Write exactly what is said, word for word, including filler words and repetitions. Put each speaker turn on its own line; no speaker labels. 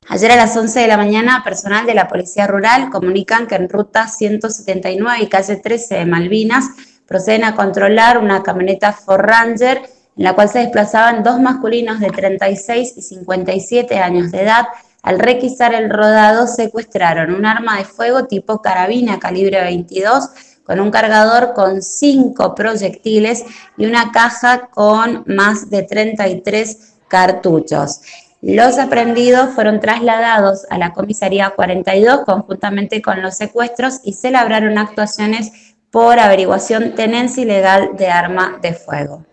Ayer a las once de la mañana, personal de la Policía Rural comunican que en ruta ciento setenta y nueve y calle trece de Malvinas proceden a controlar una camioneta Ford Ranger en la cual se desplazaban dos masculinos de treinta y seis y cincuenta y siete años de edad. Al requisar el rodado, secuestraron un arma de fuego tipo carabina calibre veintidós con un cargador con cinco proyectiles y una caja con más de treinta y tres cartuchos. Los aprehendidos fueron trasladados a la comisaría cuarenta y dos conjuntamente con los secuestros y se labraron actuaciones por averiguación tenencia ilegal de arma de fuego.